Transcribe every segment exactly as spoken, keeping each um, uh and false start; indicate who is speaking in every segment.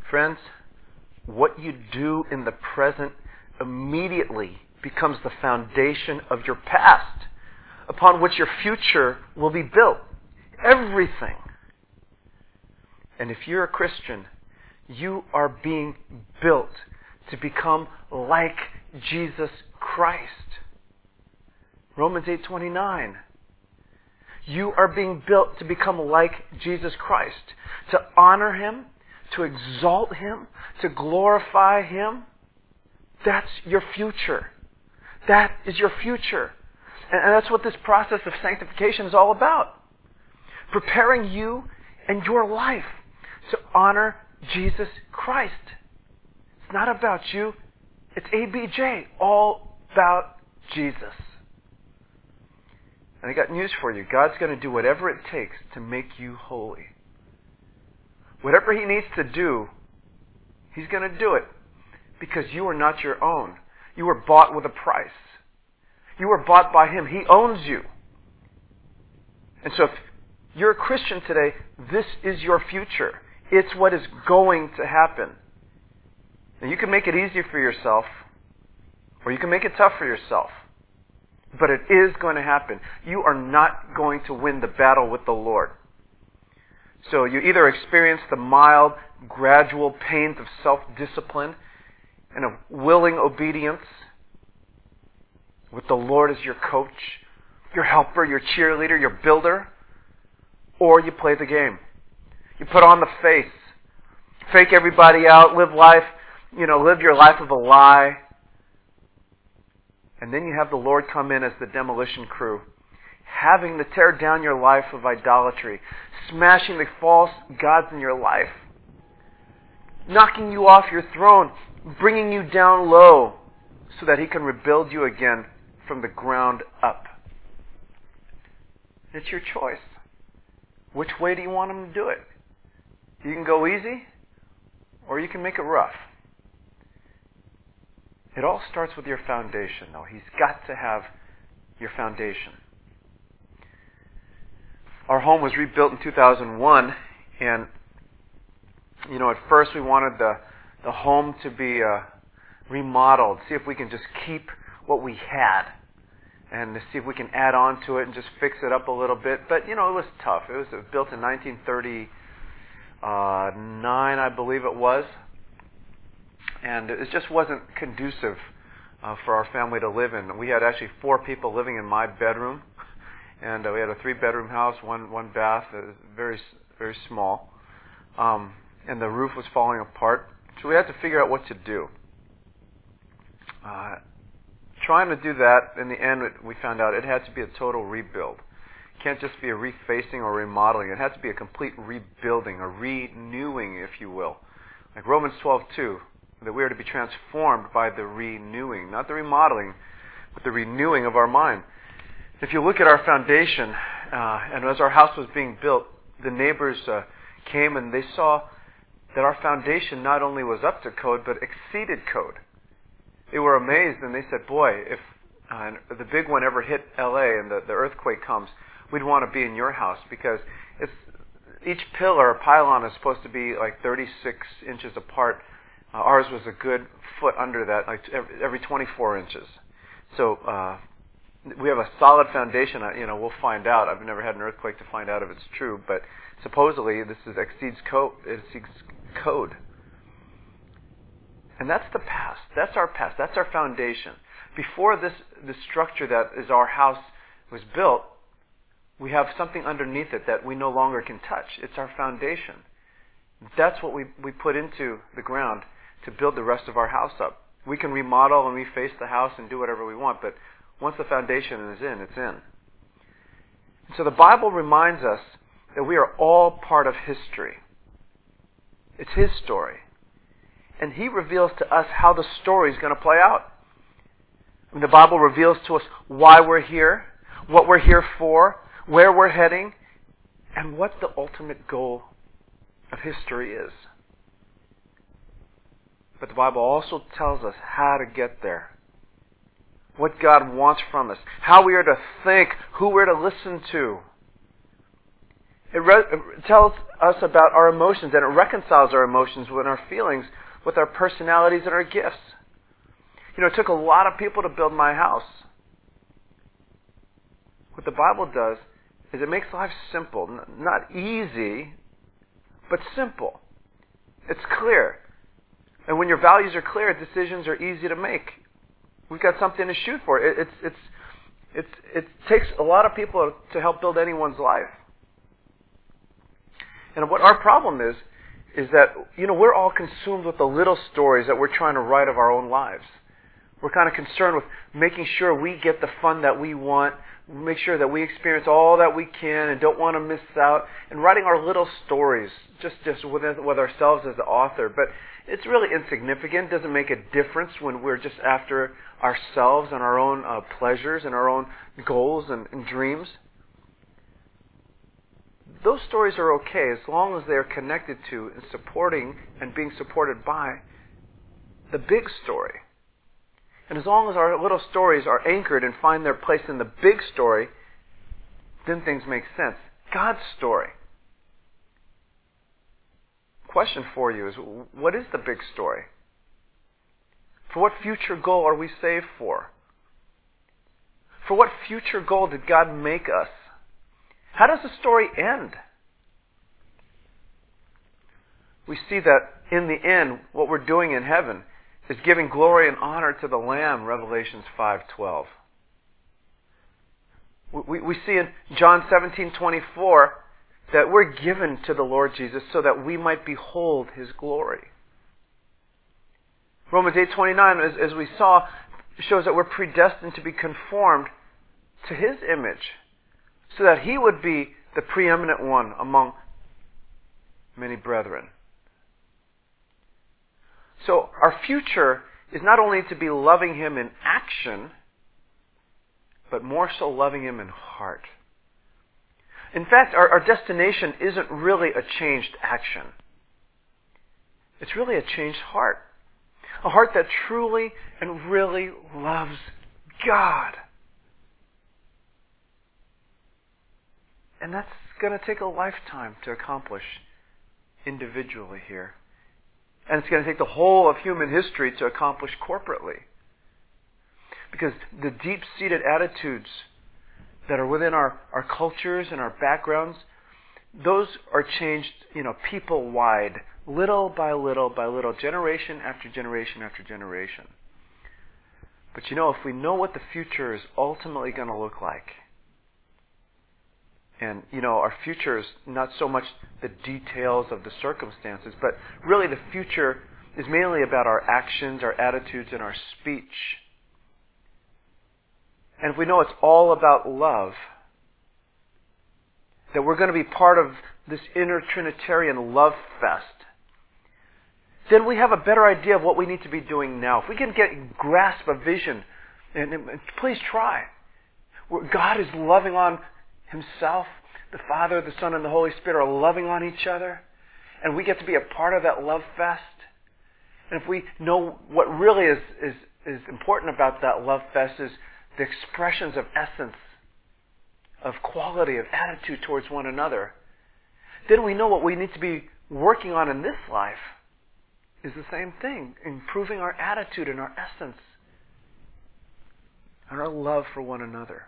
Speaker 1: Friends, what you do in the present immediately becomes the foundation of your past, upon which your future will be built. Everything. And if you're a Christian, you are being built to become like Jesus Christ. Romans eight twenty-nine. You are being built to become like Jesus Christ, to honor Him, to exalt Him, to glorify Him. That's your future. That is your future. And that's what this process of sanctification is all about. Preparing you and your life to honor Jesus Christ. It's not about you. It's A B J. All about Jesus. And I got news for you. God's going to do whatever it takes to make you holy. Whatever He needs to do, He's going to do it. Because you are not your own. You were bought with a price. You were bought by Him. He owns you. And so if you're a Christian today, this is your future. It's what is going to happen. Now you can make it easy for yourself, or you can make it tough for yourself. But it is going to happen. You are not going to win the battle with the Lord. So you either experience the mild, gradual pains of self-discipline and of willing obedience with the Lord as your coach, your helper, your cheerleader, your builder, or you play the game. You put on the face, fake everybody out, live life, you know, live your life of a lie. And then you have the Lord come in as the demolition crew, having to tear down your life of idolatry, smashing the false gods in your life, knocking you off your throne, bringing you down low so that He can rebuild you again from the ground up. It's your choice. Which way do you want Him to do it? You can go easy, or you can make it rough. It all starts with your foundation, though. He's got to have your foundation. Our home was rebuilt in two thousand one, and, you know, at first we wanted the, the home to be uh, remodeled, see if we can just keep what we had, and to see if we can add on to it and just fix it up a little bit. But, you know, it was tough. It was built in nineteen thirty-nine, I believe it was. And it just wasn't conducive uh, for our family to live in. We had actually four people living in my bedroom. And uh, we had a three-bedroom house, one one bath, uh, very, very small. Um, and the roof was falling apart. So we had to figure out what to do. Uh, trying to do that, in the end, we found out it had to be a total rebuild. It can't just be a refacing or remodeling. It has to be a complete rebuilding, a renewing, if you will. Like Romans twelve two, that we are to be transformed by the renewing, not the remodeling, but the renewing of our mind. If you look at our foundation, uh, and as our house was being built, the neighbors uh, came and they saw that our foundation not only was up to code, but exceeded code. They were amazed, and they said, boy, if uh, the big one ever hit L A and the, the earthquake comes, we'd want to be in your house, because it's, each pillar or pylon is supposed to be like thirty-six inches apart. Uh, ours was a good foot under that, like every, every twenty-four inches. So uh, we have a solid foundation. You know, we'll find out. I've never had an earthquake to find out if it's true, but supposedly this is exceeds code. It exceeds code. And that's the past. That's our past. That's our foundation. Before this, this structure that is our house was built, we have something underneath it that we no longer can touch. It's our foundation. That's what we, we put into the ground to build the rest of our house up. We can remodel and reface the house and do whatever we want, but once the foundation is in, it's in. And so the Bible reminds us that we are all part of history. It's His story. And He reveals to us how the story is going to play out. And the Bible reveals to us why we're here, what we're here for, where we're heading, and what the ultimate goal of history is. But the Bible also tells us how to get there. What God wants from us. How we are to think. Who we're to listen to. It, re- it tells us about our emotions, and it reconciles our emotions with our feelings, with our personalities and our gifts. You know, it took a lot of people to build my house. What the Bible does is it makes life simple. N- not easy, but simple. It's clear. And when your values are clear, decisions are easy to make. We've got something to shoot for. It, it's, it's, it's, it takes a lot of people to help build anyone's life. And what our problem is, is that, you know, we're all consumed with the little stories that we're trying to write of our own lives. We're kind of concerned with making sure we get the fun that we want, make sure that we experience all that we can and don't want to miss out, and writing our little stories, just, just with, with ourselves as the author. But it's really insignificant. It doesn't make a difference when we're just after ourselves and our own uh, pleasures and our own goals and, and dreams. Those stories are okay as long as they are connected to and supporting and being supported by the big story. And as long as our little stories are anchored and find their place in the big story, then things make sense. God's story. Question for you is, what is the big story? For what future goal are we saved for? For what future goal did God make us? How does the story end? We see that in the end, what we're doing in heaven is giving glory and honor to the Lamb, Revelations five twelve. We, we see in John seventeen twenty-four that we're given to the Lord Jesus so that we might behold His glory. Romans eight twenty-nine, as, as we saw, shows that we're predestined to be conformed to His image so that He would be the preeminent one among many brethren. So our future is not only to be loving Him in action, but more so loving Him in heart. In fact, our, our destination isn't really a changed action. It's really a changed heart. A heart that truly and really loves God. And that's going to take a lifetime to accomplish individually here. And it's going to take the whole of human history to accomplish corporately. Because the deep-seated attitudes that are within our, our cultures and our backgrounds, those are changed, you know, people-wide, little by little by little, generation after generation after generation. But you know, if we know what the future is ultimately going to look like, and, you know, our future is not so much the details of the circumstances, but really the future is mainly about our actions, our attitudes, and our speech. And if we know it's all about love, that we're going to be part of this inner Trinitarian love fest, then we have a better idea of what we need to be doing now. If we can get grasp a vision, and, and please try, where God is loving on Himself, the Father, the Son, and the Holy Spirit are loving on each other, and we get to be a part of that love fest. And if we know what really is, is, is important about that love fest is the expressions of essence, of quality, of attitude towards one another, then we know what we need to be working on in this life is the same thing, improving our attitude and our essence and our love for one another.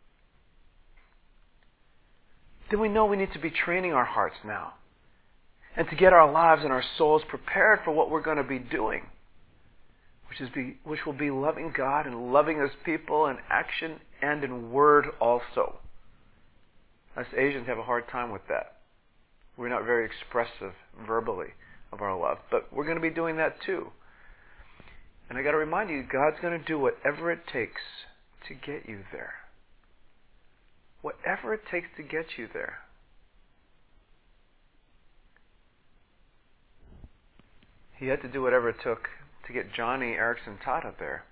Speaker 1: Then we know we need to be training our hearts now and to get our lives and our souls prepared for what we're going to be doing, which is be, which will be loving God and loving His people in action and in word also. Us Asians have a hard time with that. We're not very expressive verbally of our love, but we're going to be doing that too. And I got to remind you, God's going to do whatever it takes to get you there. Whatever it takes to get you there. He had to do whatever it took to get Johnny Erickson Tata there.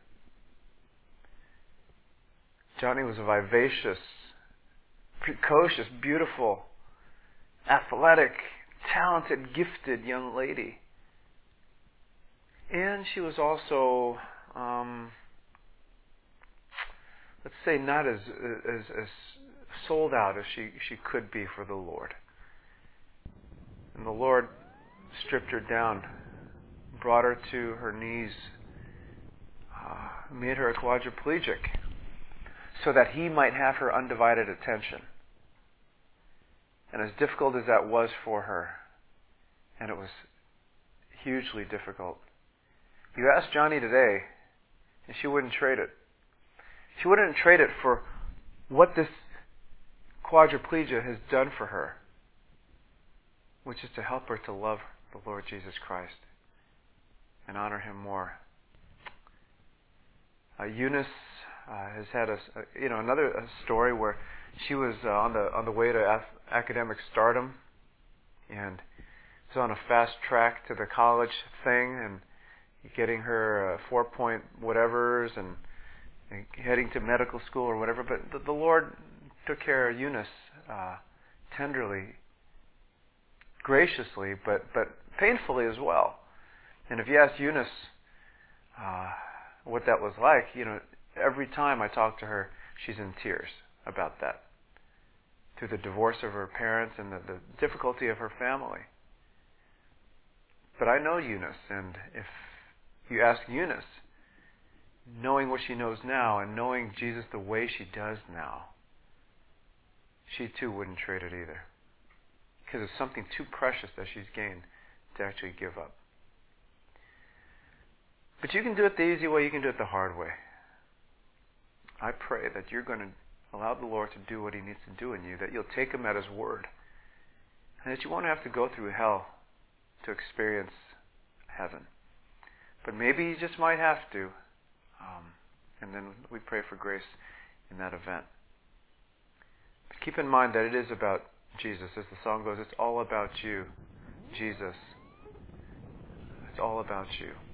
Speaker 1: Johnny was a vivacious, precocious, beautiful, athletic, talented, gifted young lady. And she was also, um, let's say, not as, as, as sold out as she, she could be for the Lord. And the Lord stripped her down, brought her to her knees, uh, made her a quadriplegic, so that He might have her undivided attention. And as difficult as that was for her, and it was hugely difficult, you ask Johnny today, and she wouldn't trade it. She wouldn't trade it for what this quadriplegia has done for her, which is to help her to love the Lord Jesus Christ and honor Him more. Uh, Eunice uh, has had a, you know, another a story where she was uh, on the on the way to af- academic stardom, and was on a fast track to the college thing, and getting her uh, four point whatevers, and, and heading to medical school or whatever. But the, the Lord took care of Eunice uh, tenderly, graciously, but but painfully as well. And if you ask Eunice uh, what that was like, you know, every time I talk to her, she's in tears about that, through the divorce of her parents and the, the difficulty of her family. But I know Eunice, and if you ask Eunice, knowing what she knows now and knowing Jesus the way she does now, she too wouldn't trade it either, because it's something too precious that she's gained to actually give up. But you can do it the easy way, you can do it the hard way. I pray that you're going to allow the Lord to do what He needs to do in you, that you'll take Him at His word, and that you won't have to go through hell to experience heaven. But maybe you just might have to, um, and then we pray for grace in that event. But keep in mind that it is about Jesus. As the song goes, it's all about you, Jesus. It's all about you.